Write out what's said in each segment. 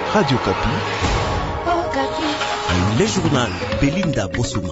Radio Kapi. Le journal Belinda Bosuma.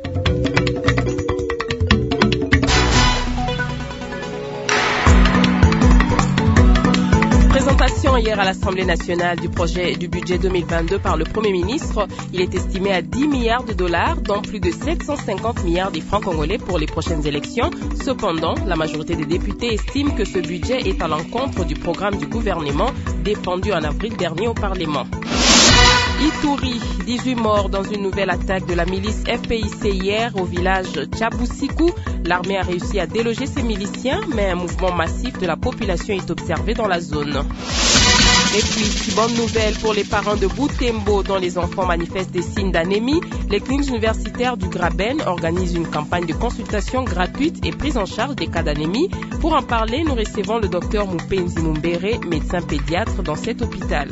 Présentation hier à l'Assemblée nationale du projet du budget 2022 par le Premier ministre. Il est estimé à 10 milliards de dollars, dont plus de 750 milliards de francs congolais pour les prochaines élections. Cependant, la majorité des députés estiment que ce budget est à l'encontre du programme du gouvernement défendu en avril dernier au Parlement. Ituri, 18 morts dans une nouvelle attaque de la milice FPIC hier au village Tchabousikou. L'armée a réussi à déloger ses miliciens, mais un mouvement massif de la population est observé dans la zone. Et puis, bonne nouvelle pour les parents de Boutembo dont les enfants manifestent des signes d'anémie. Les cliniques universitaires du Graben organisent une campagne de consultation gratuite et prise en charge des cas d'anémie. Pour en parler, nous recevons le docteur Mupenzi Mumbere, médecin pédiatre dans cet hôpital.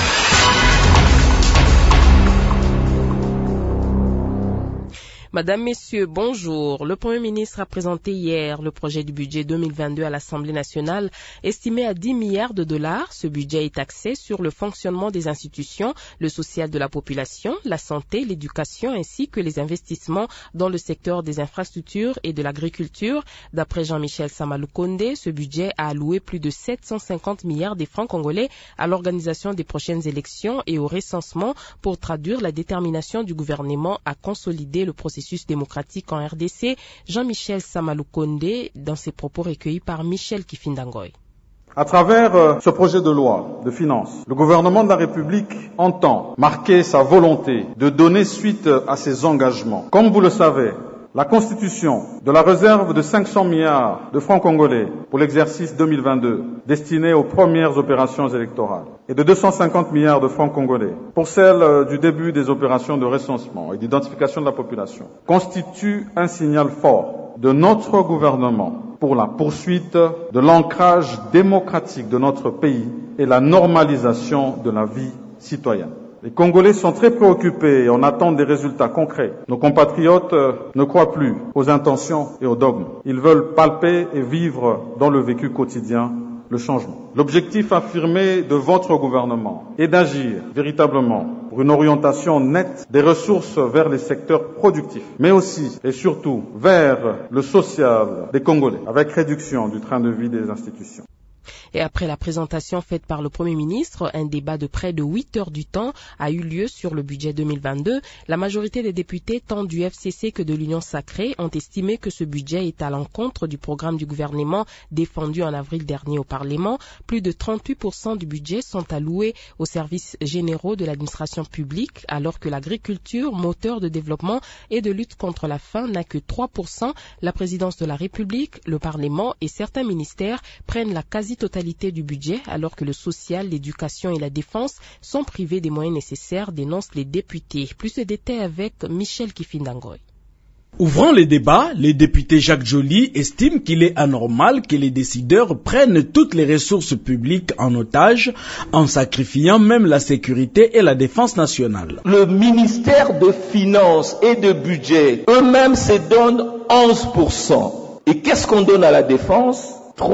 Madame, Messieurs, bonjour. Le Premier ministre a présenté hier le projet du budget 2022 à l'Assemblée nationale, estimé à 10 milliards de dollars. Ce budget est axé sur le fonctionnement des institutions, le social de la population, la santé, l'éducation ainsi que les investissements dans le secteur des infrastructures et de l'agriculture. D'après Jean-Michel Samaloukonde, ce budget a alloué plus de 750 milliards de francs congolais à l'organisation des prochaines élections et au recensement pour traduire la détermination du gouvernement à consolider le processus démocratique en RDC. Jean-Michel Samaloukonde dans ses propos recueillis par Michel Kifindangoy. À travers ce projet de loi de finances, le gouvernement de la République entend marquer sa volonté de donner suite à ses engagements. Comme vous le savez, la constitution de la réserve de 500 milliards de francs congolais pour l'exercice 2022 destiné aux premières opérations électorales et de 250 milliards de francs congolais pour celle du début des opérations de recensement et d'identification de la population constitue un signal fort de notre gouvernement pour la poursuite de l'ancrage démocratique de notre pays et la normalisation de la vie citoyenne. Les Congolais sont très préoccupés et en attendent des résultats concrets. Nos compatriotes ne croient plus aux intentions et aux dogmes. Ils veulent palper et vivre dans le vécu quotidien le changement. L'objectif affirmé de votre gouvernement est d'agir véritablement pour une orientation nette des ressources vers les secteurs productifs, mais aussi et surtout vers le social des Congolais, avec réduction du train de vie des institutions. Et après la présentation faite par le Premier ministre, un débat de près de 8 heures du temps a eu lieu sur le budget 2022. La majorité des députés, tant du FCC que de l'Union sacrée, ont estimé que ce budget est à l'encontre du programme du gouvernement défendu en avril dernier au Parlement. Plus de 38% du budget sont alloués aux services généraux de l'administration publique, alors que l'agriculture, moteur de développement et de lutte contre la faim, n'a que 3%. La présidence de la République, le Parlement et certains ministères prennent la quasi-totalité du budget, alors que le social, l'éducation et la défense sont privés des moyens nécessaires, dénoncent les députés. Plus de détails avec Michel Kifindangoy. Ouvrant les débats, le député Jacques Joly estime qu'il est anormal que les décideurs prennent toutes les ressources publiques en otage, en sacrifiant même la sécurité et la défense nationale. Le ministère de Finances et de Budget, eux-mêmes se donnent 11%. Et qu'est-ce qu'on donne à la défense ?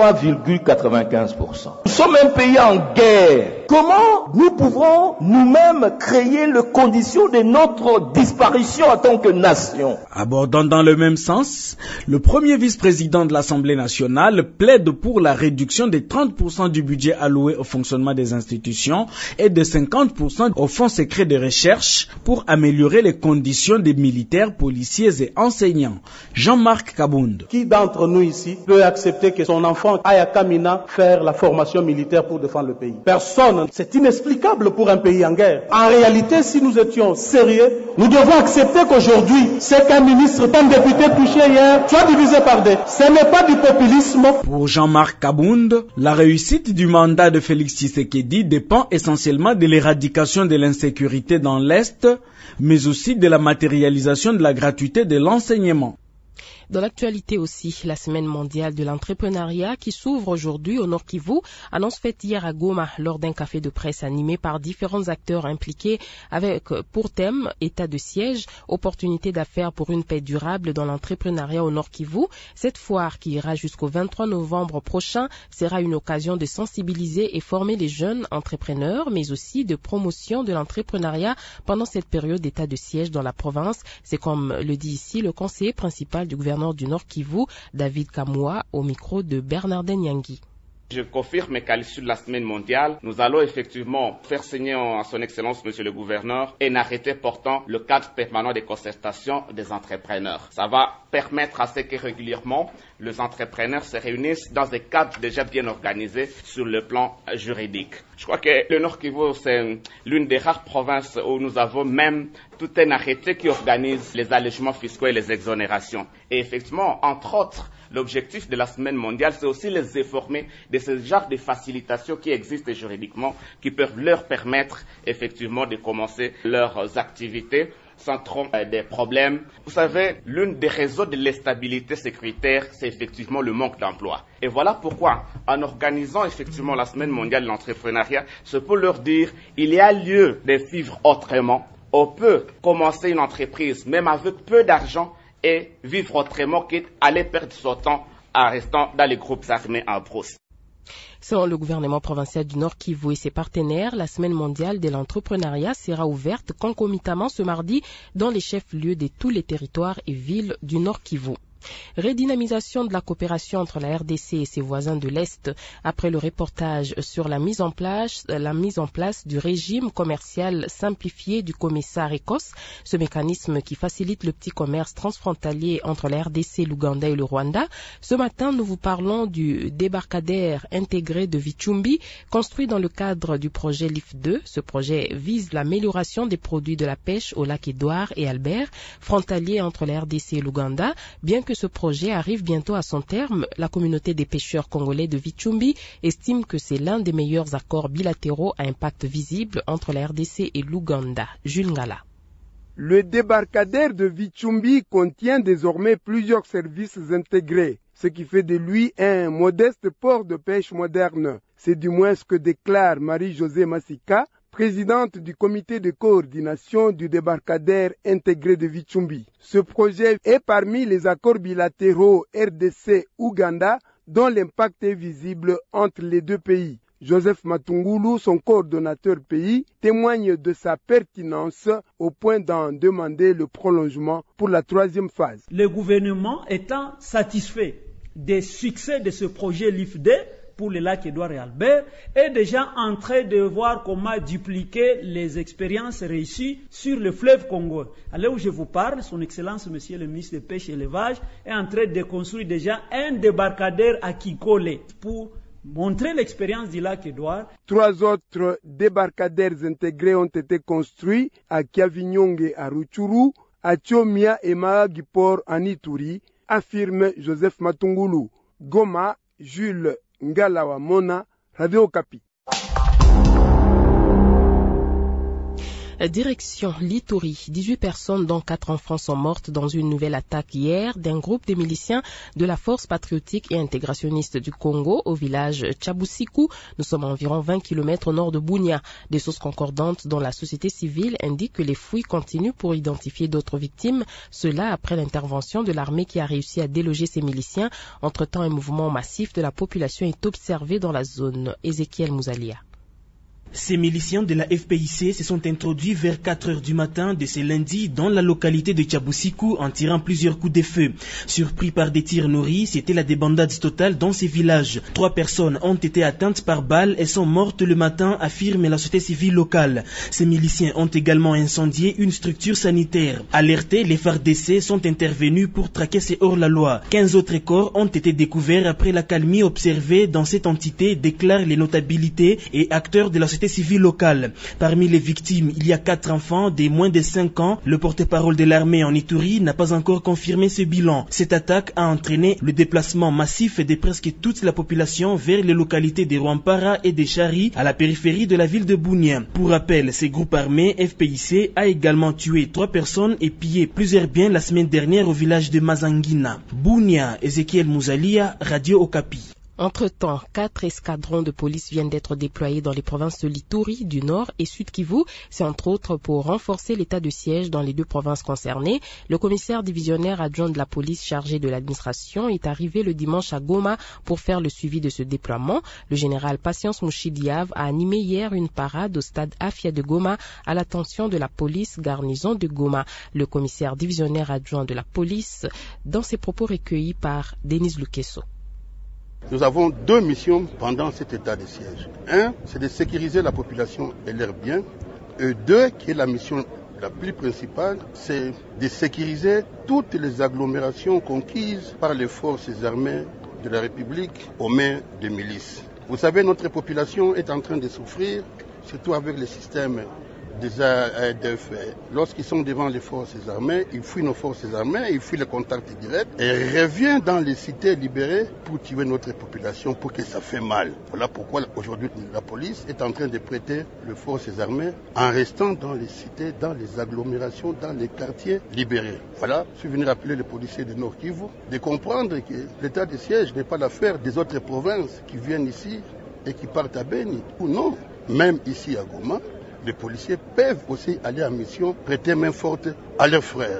3,95%. Nous sommes un pays en guerre. Comment nous pouvons nous-mêmes créer les conditions de notre disparition en tant que nation? Abordant dans le même sens, le premier vice-président de l'Assemblée nationale plaide pour la réduction de 30% du budget alloué au fonctionnement des institutions et de 50% au fonds secret de recherche pour améliorer les conditions des militaires, policiers et enseignants. Jean-Marc Kabound. Qui d'entre nous ici peut accepter que son enfant aille à Kamina faire la formation militaire pour défendre le pays? Personne. C'est inexplicable pour un pays en guerre. En réalité, si nous étions sérieux, nous devons accepter qu'aujourd'hui, c'est qu'un ministre, un député touché hier, soit divisé par deux. Ce n'est pas du populisme. Pour Jean-Marc Kabound, la réussite du mandat de Félix Tshisekedi dépend essentiellement de l'éradication de l'insécurité dans l'Est, mais aussi de la matérialisation de la gratuité de l'enseignement. Dans l'actualité aussi, la semaine mondiale de l'entrepreneuriat qui s'ouvre aujourd'hui au Nord Kivu, annonce faite hier à Goma lors d'un café de presse animé par différents acteurs impliqués avec pour thème état de siège, opportunités d'affaires pour une paix durable dans l'entrepreneuriat au Nord Kivu. Cette foire qui ira jusqu'au 23 novembre prochain sera une occasion de sensibiliser et former les jeunes entrepreneurs, mais aussi de promotion de l'entrepreneuriat pendant cette période d'état de siège dans la province. C'est comme le dit ici le conseiller principal du gouverneur du Nord Kivu, David Kamwa, au micro de Bernardin Nyangui. Je confirme qu'à l'issue de la semaine mondiale, nous allons effectivement faire signer à son Excellence, Monsieur le Gouverneur, un arrêté portant le cadre permanent des concertations des entrepreneurs. Ça va permettre à ce que régulièrement les entrepreneurs se réunissent dans des cadres déjà bien organisés sur le plan juridique. Je crois que le Nord Kivu, c'est l'une des rares provinces où nous avons même tout un arrêté qui organise les allègements fiscaux et les exonérations. Et effectivement, entre autres, l'objectif de la semaine mondiale, c'est aussi les informer de ce genre de facilitations qui existent juridiquement, qui peuvent leur permettre effectivement de commencer leurs activités sans trop de problèmes. Vous savez, l'une des raisons de l'instabilité sécuritaire, c'est effectivement le manque d'emploi. Et voilà pourquoi, en organisant effectivement la semaine mondiale de l'entrepreneuriat, c'est pour leur dire il y a lieu de vivre autrement. On peut commencer une entreprise, même avec peu d'argent, et vivre autrement qu'aller perdre son temps en restant dans les groupes armés en brousse. Selon le gouvernement provincial du Nord Kivu et ses partenaires, la semaine mondiale de l'entrepreneuriat sera ouverte concomitamment ce mardi dans les chefs-lieux de tous les territoires et villes du Nord Kivu. Redynamisation de la coopération entre la RDC et ses voisins de l'Est après le reportage sur la mise en place du régime commercial simplifié du commissaire ECOS, ce mécanisme qui facilite le petit commerce transfrontalier entre la RDC, l'Ouganda et le Rwanda. Ce matin, nous vous parlons du débarcadère intégré de Vichumbi, construit dans le cadre du projet LIF2. Ce projet vise l'amélioration des produits de la pêche au lac Édouard et Albert, frontalier entre la RDC et l'Ouganda. Bien que ce projet arrive bientôt à son terme, la communauté des pêcheurs congolais de Vichumbi estime que c'est l'un des meilleurs accords bilatéraux à impact visible entre la RDC et l'Ouganda. Jules Ngala. Le débarcadère de Vichumbi contient désormais plusieurs services intégrés, ce qui fait de lui un modeste port de pêche moderne. C'est du moins ce que déclare Marie-Josée Massika, présidente du comité de coordination du débarcadère intégré de Vichumbi. Ce projet est parmi les accords bilatéraux RDC-Ouganda dont l'impact est visible entre les deux pays. Joseph Matungulu, son coordonnateur pays, témoigne de sa pertinence au point d'en demander le prolongement pour la troisième phase. Le gouvernement étant satisfait des succès de ce projet LIFD, pour les lacs Édouard et Albert, est déjà en train de voir comment dupliquer les expériences réussies sur le fleuve Congo. À l'heure où je vous parle, son Excellence, Monsieur le ministre de Pêche et Élevage, est en train de construire déjà un débarcadère à Kikole pour montrer l'expérience du lac Édouard. 3 autres débarcadères intégrés ont été construits à Kiavinyonge à Rutshuru, à Tchomia et Mahagipor en Ituri, affirme Joseph Matungulu. Goma, Jules Ngalawa Mona, Radio Okapi. Direction l'Ituri. 18 personnes dont 4 enfants sont mortes dans une nouvelle attaque hier d'un groupe de miliciens de la Force patriotique et intégrationniste du Congo au village Tchabusiku. Nous sommes à environ 20 km au nord de Bunia. Des sources concordantes dans la société civile indiquent que les fouilles continuent pour identifier d'autres victimes. Cela après l'intervention de l'armée qui a réussi à déloger ces miliciens. Entre-temps, un mouvement massif de la population est observé dans la zone. Ézéchiel Mouzalia. Ces miliciens de la FPIC se sont introduits vers 4 heures du matin de ce lundi dans la localité de Tchabusiku en tirant plusieurs coups de feu. Surpris par des tirs nourris, c'était la débandade totale dans ces villages. 3 personnes ont été atteintes par balles et sont mortes le matin, affirme la société civile locale. Ces miliciens ont également incendié une structure sanitaire. Alertés, les FARDC sont intervenus pour traquer ces hors-la-loi. 15 autres corps ont été découverts après l'accalmie observée dans cette entité, déclarent les notabilités et acteurs de la société société civile locale. Parmi les victimes, il y a 4 enfants des moins de 5 ans. Le porte-parole de l'armée en Ituri n'a pas encore confirmé ce bilan. Cette attaque a entraîné le déplacement massif de presque toute la population vers les localités de Rwampara et de Chari à la périphérie de la ville de Bunia. Pour rappel, ce groupe armé FPIC a également tué 3 personnes et pillé plusieurs biens la semaine dernière au village de Mazangina. Bunia, Ezekiel Mouzalia, Radio Okapi. Entre-temps, 4 escadrons de police viennent d'être déployés dans les provinces de l'Ituri, du Nord et Sud Kivu. C'est entre autres pour renforcer l'état de siège dans les 2 provinces concernées. Le commissaire divisionnaire adjoint de la police chargé de l'administration est arrivé le dimanche à Goma pour faire le suivi de ce déploiement. Le général Patience Mouchidiav a animé hier une parade au stade Afia de Goma à l'attention de la police garnison de Goma. Le commissaire divisionnaire adjoint de la police dans ses propos recueillis par Denis Lukeso. Nous avons 2 missions pendant cet état de siège. 1, c'est de sécuriser la population et leurs biens. Et 2, qui est la mission la plus principale, c'est de sécuriser toutes les agglomérations conquises par les forces armées de la République aux mains des milices. Vous savez, notre population est en train de souffrir, surtout avec le système des AEDF. Lorsqu'ils sont devant les forces armées, ils fuient nos forces armées, ils fuient le contact direct et reviennent dans les cités libérées pour tuer notre population, pour que ça fait mal. Voilà pourquoi aujourd'hui la police est en train de prêter les forces armées en restant dans les cités, dans les agglomérations, dans les quartiers libérés. Voilà, je suis venu rappeler les policiers de Nord Kivu de comprendre que l'état de siège n'est pas l'affaire des autres provinces qui viennent ici et qui partent à Beni, ou non. Même ici à Goma, les policiers peuvent aussi aller en mission, prêter main forte à leurs frères.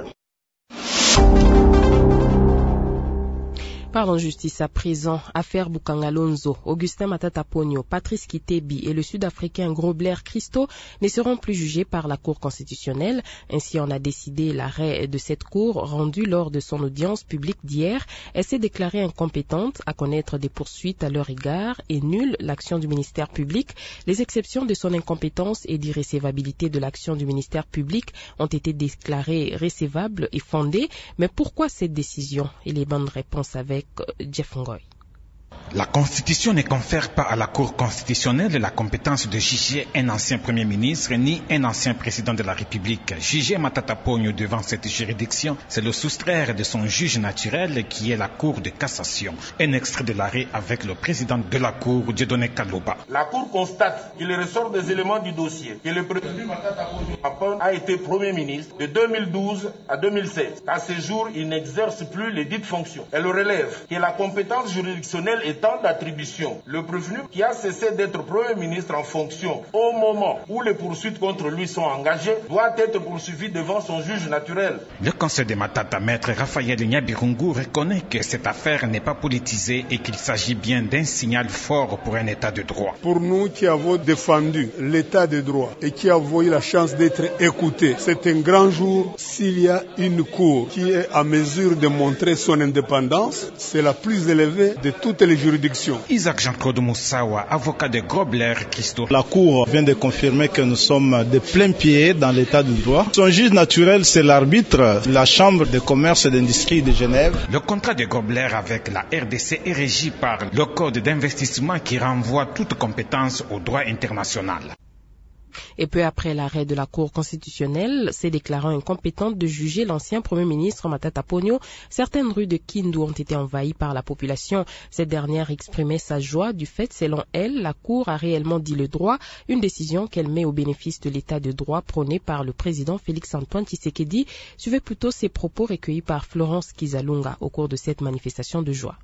Par en justice à présent, affaire Bukangalonzo, Augustin Matata Ponyo, Patrice Kitebi et le Sud-Africain Grobler Christo ne seront plus jugés par la Cour constitutionnelle. Ainsi en a décidé l'arrêt de cette Cour rendu lors de son audience publique d'hier. Elle s'est déclarée incompétente à connaître des poursuites à leur égard et nulle l'action du ministère public. Les exceptions de son incompétence et d'irrécevabilité de l'action du ministère public ont été déclarées récevables et fondées. Mais pourquoi cette décision? Et les bonnes réponses avec Jeff Ngoy. La Constitution ne confère pas à la Cour constitutionnelle la compétence de juger un ancien Premier ministre ni un ancien président de la République. Juger Matata Ponyo devant cette juridiction, c'est le soustraire de son juge naturel qui est la Cour de cassation. Un extrait de l'arrêt avec le président de la Cour, Dieudonné Kaloba. La Cour constate qu'il ressort des éléments du dossier que le président Matata Ponyo a été Premier ministre de 2012 à 2016. À ce jour, il n'exerce plus les dites fonctions. Elle relève que la compétence juridictionnelle étant d'attribution, le prévenu qui a cessé d'être Premier ministre en fonction au moment où les poursuites contre lui sont engagées doit être poursuivi devant son juge naturel. Le conseil de Matata, maître Raphaël Nyabirungu, reconnaît que cette affaire n'est pas politisée et qu'il s'agit bien d'un signal fort pour un état de droit. Pour nous qui avons défendu l'état de droit et qui avons eu la chance d'être écoutés, c'est un grand jour s'il y a une cour qui est à mesure de montrer son indépendance. C'est la plus élevée de toutes les juridictions. Isaac Jean-Claude Moussawa, avocat de Grobler Christo. La Cour vient de confirmer que nous sommes de plein pied dans l'état du droit. Son juge naturel, c'est l'arbitre, la Chambre de commerce et d'industrie de Genève. Le contrat de Grobler avec la RDC est régi par le code d'investissement qui renvoie toute compétence au droit international. Et peu après l'arrêt de la Cour constitutionnelle, s'est déclarant incompétente de juger l'ancien Premier ministre Matata Ponyo, certaines rues de Kindu ont été envahies par la population. Cette dernière exprimait sa joie du fait, selon elle, la Cour a réellement dit le droit, une décision qu'elle met au bénéfice de l'état de droit prôné par le président Félix-Antoine Tshisekedi. Suivait plutôt ses propos recueillis par Florence Kizalunga au cours de cette manifestation de joie.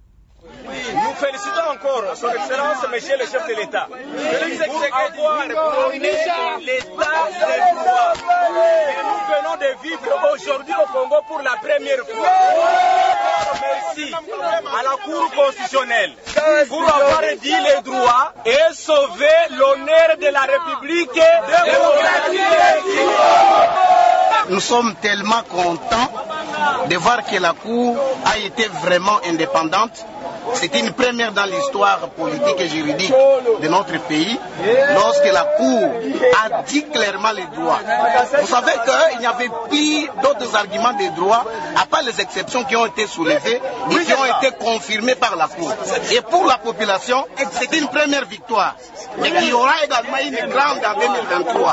Nous félicitons encore son Excellence, Monsieur le chef de l'État. Avoir prôné l'état de droit. Et nous venons de vivre aujourd'hui au Congo pour la première fois. Merci à la Cour constitutionnelle pour avoir dit les droits et sauver l'honneur de la République démocratique. Nous sommes tellement contents de voir que la Cour a été vraiment indépendante. C'est une première dans l'histoire politique et juridique de notre pays, lorsque la Cour a dit clairement les droits. Vous savez qu'il n'y avait plus d'autres arguments de droit, à part les exceptions qui ont été soulevées et qui ont été confirmées par la Cour. Et pour la population, c'est une première victoire. Et qu'il y aura également une grande en 2023.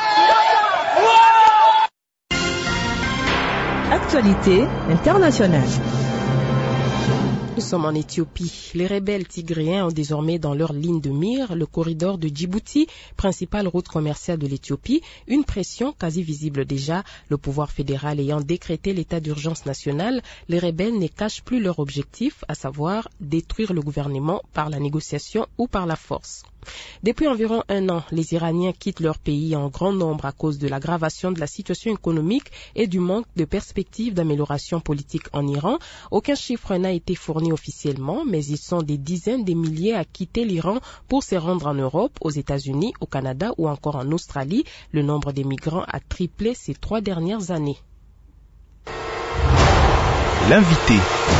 Actualité internationale. Nous sommes en Éthiopie. Les rebelles tigréens ont désormais dans leur ligne de mire le corridor de Djibouti, principale route commerciale de l'Éthiopie, une pression quasi visible déjà. Le pouvoir fédéral ayant décrété l'état d'urgence nationale, les rebelles ne cachent plus leur objectif, à savoir détruire le gouvernement par la négociation ou par la force. Depuis environ un an, les Iraniens quittent leur pays en grand nombre à cause de l'aggravation de la situation économique et du manque de perspectives d'amélioration politique en Iran. Aucun chiffre n'a été fourni officiellement, mais ils sont des dizaines de milliers à quitter l'Iran pour se rendre en Europe, aux États-Unis, au Canada ou encore en Australie. Le nombre des migrants a triplé ces 3 dernières années. L'invité.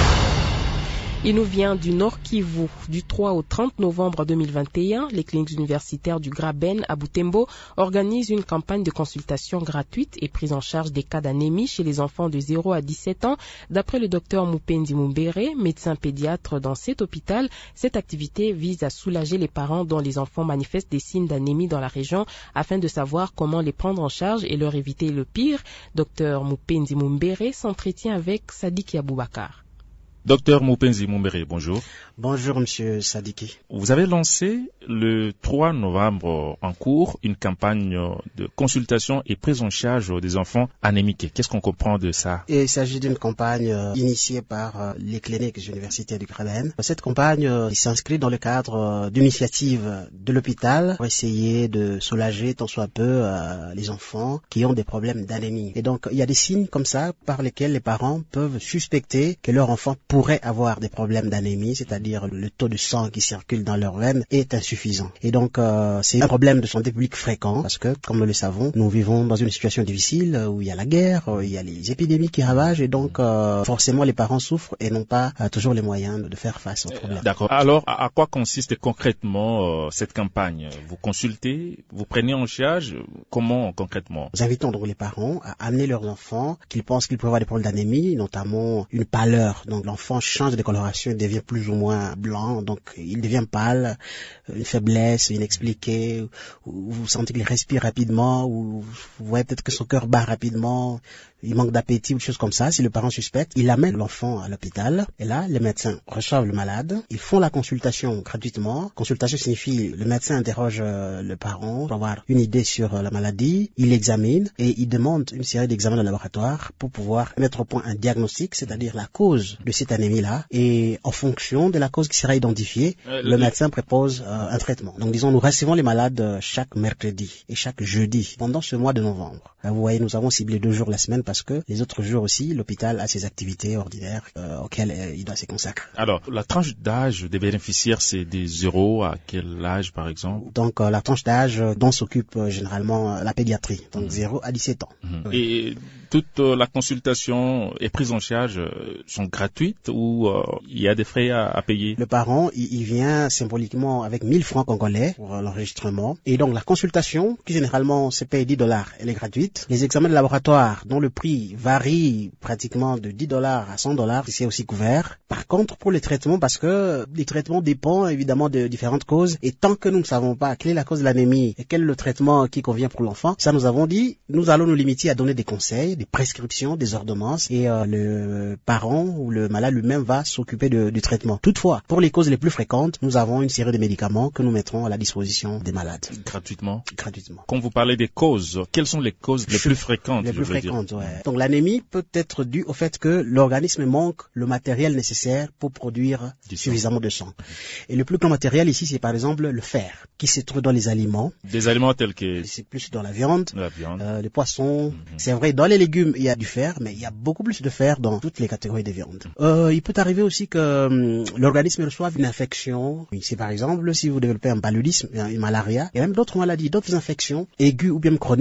Il nous vient du Nord Kivu. Du 3 au 30 novembre 2021, les cliniques universitaires du Graben à Butembo organisent une campagne de consultation gratuite et prise en charge des cas d'anémie chez les enfants de 0 à 17 ans. D'après le docteur Mupendi Mumbere, médecin pédiatre dans cet hôpital, cette activité vise à soulager les parents dont les enfants manifestent des signes d'anémie dans la région afin de savoir comment les prendre en charge et leur éviter le pire. Docteur Mupendi Mumbere s'entretient avec Sadiki Aboubakar. Docteur Mupenzi Mumbere, bonjour. Bonjour, monsieur Sadiki. Vous avez lancé le 3 novembre en cours une campagne de consultation et prise en charge des enfants anémiques. Qu'est-ce qu'on comprend de ça? Il s'agit d'une campagne initiée par les cliniques universitaires du Graben. Cette campagne s'inscrit dans le cadre d'une initiative de l'hôpital pour essayer de soulager tant soit peu les enfants qui ont des problèmes d'anémie. Et donc, il y a des signes comme ça par lesquels les parents peuvent suspecter que leur enfant pourrait avoir des problèmes d'anémie, c'est-à-dire le taux de sang qui circule dans leurs veines est insuffisant. Et donc, c'est un problème de santé publique fréquent parce que, comme nous le savons, nous vivons dans une situation difficile où il y a la guerre, il y a les épidémies qui ravagent et donc, forcément, les parents souffrent et n'ont pas toujours les moyens de faire face au problème. D'accord. Alors, à quoi consiste concrètement cette campagne? Vous consultez, vous prenez en charge, comment concrètement? Nous invitons donc les parents à amener leurs enfants qu'ils pensent qu'ils peuvent avoir des problèmes d'anémie, notamment une pâleur. Donc, l'enfant change de coloration, il devient plus ou moins blanc, donc il devient pâle, une faiblesse inexpliquée, ou vous sentez qu'il respire rapidement, ou vous voyez peut-être que son cœur bat rapidement, il manque d'appétit ou des choses comme ça. Si le parent suspecte, il amène l'enfant à l'hôpital et là, les médecins reçoivent le malade, ils font la consultation gratuitement. Consultation signifie le médecin interroge le parent pour avoir une idée sur la maladie, il l'examine et il demande une série d'examens de laboratoire pour pouvoir mettre au point un diagnostic, c'est-à-dire la cause de cette anémie-là, et en fonction de la cause qui sera identifiée, le médecin propose un traitement. Donc disons, nous recevons les malades chaque mercredi et chaque jeudi pendant ce mois de novembre. Vous voyez, nous avons ciblé 2 jours la semaine parce que les autres jours aussi, l'hôpital a ses activités ordinaires auxquelles il doit se consacrer. Alors, la tranche d'âge des bénéficiaires, c'est des 0 à quel âge par exemple? Donc, la tranche d'âge dont s'occupe généralement la pédiatrie, donc 0 à 17 ans. Oui. Et toute la consultation et prise en charge sont gratuites ou il y a des frais à payer? Le parent, il vient symboliquement avec 1000 francs congolais pour l'enregistrement. Et donc, la consultation, qui généralement se paye $10, elle est gratuite. Les examens de laboratoire, dont le prix varie pratiquement de $10 à $100, c'est aussi couvert. Par contre, pour les traitements, parce que les traitements dépendent évidemment de différentes causes, et tant que nous ne savons pas quelle est la cause de l'anémie et quel est le traitement qui convient pour l'enfant, ça nous avons dit, nous allons nous limiter à donner des conseils, des prescriptions, des ordonnances, et le parent ou le malade lui-même va s'occuper du traitement. Toutefois, pour les causes les plus fréquentes, nous avons une série de médicaments que nous mettrons à la disposition des malades. Gratuitement? Gratuitement. Quand vous parlez des causes, quelles sont les causes les plus fréquentes? Les plus fréquentes, ouais. Donc l'anémie peut être due au fait que l'organisme manque le matériel nécessaire pour produire suffisamment de sang. Et le plus grand matériel ici, c'est par exemple le fer, qui se trouve dans les aliments. Des aliments tels que... C'est plus dans la viande, les poissons. C'est vrai, dans les légumes, il y a du fer, mais il y a beaucoup plus de fer dans toutes les catégories de viande. Il peut arriver aussi que l'organisme reçoive une infection. C'est par exemple, si vous développez un paludisme, une malaria, et même d'autres maladies, d'autres infections aiguës ou bien chroniques,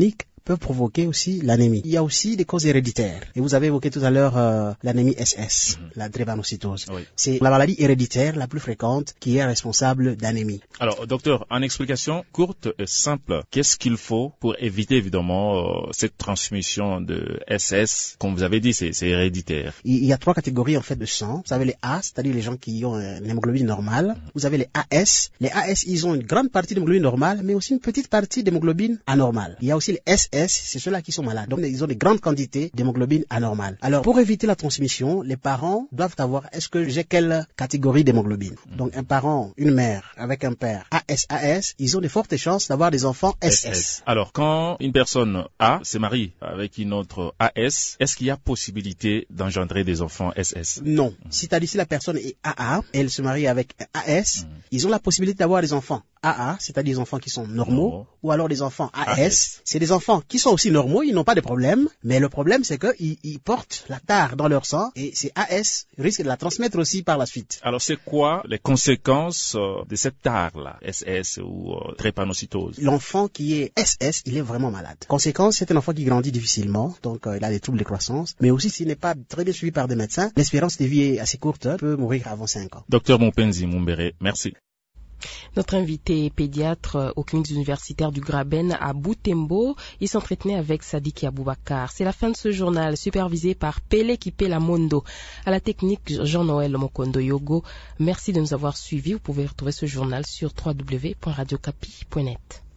peuvent provoquer aussi l'anémie. Il y a aussi des causes héréditaires. Et vous avez évoqué tout à l'heure l'anémie SS, la drépanocytose. Oui. C'est la maladie héréditaire la plus fréquente qui est responsable d'anémie. Alors, docteur, en explication courte et simple, qu'est-ce qu'il faut pour éviter évidemment cette transmission de SS? Comme vous avez dit, c'est héréditaire. Il y a 3 catégories en fait de sang. Vous avez les A, c'est-à-dire les gens qui ont une hémoglobine normale. Vous avez les AS. Les AS, ils ont une grande partie d'hémoglobine normale, mais aussi une petite partie d'hémoglobine anormale. Il y a aussi les SS, c'est ceux-là qui sont malades. Donc, ils ont des grandes quantités d'hémoglobine anormale. Alors, pour éviter la transmission, les parents doivent savoir est-ce que j'ai quelle catégorie d'hémoglobine. Donc, un parent, une mère avec un père AS, ils ont de fortes chances d'avoir des enfants SS. Alors, quand une personne A se marie avec une autre AS, est-ce qu'il y a possibilité d'engendrer des enfants SS? Non. C'est-à-dire si la personne est AA, elle se marie avec un AS, ils ont la possibilité d'avoir des enfants AA, c'est-à-dire des enfants qui sont normaux, ou alors des enfants AS. C'est des enfants qui sont aussi normaux, ils n'ont pas de problème, mais le problème c'est qu'ils portent la tare dans leur sang et ces AS risquent de la transmettre aussi par la suite. Alors c'est quoi les conséquences de cette tare-là, SS ou drépanocytose? L'enfant qui est SS, il est vraiment malade. Conséquence, c'est un enfant qui grandit difficilement, donc il a des troubles de croissance, mais aussi s'il n'est pas très bien suivi par des médecins, l'espérance de vie est assez courte, il peut mourir avant 5 ans. Docteur Moupenzi Mumbere, merci. Notre invité est pédiatre aux cliniques universitaires du Graben à Butembo. Il s'entretenait avec Sadiki Aboubakar. C'est la fin de ce journal supervisé par Pele Kipela Mondo. À la technique, Jean-Noël Mokondo Yogo. Merci de nous avoir suivis. Vous pouvez retrouver ce journal sur www.radiocapi.net.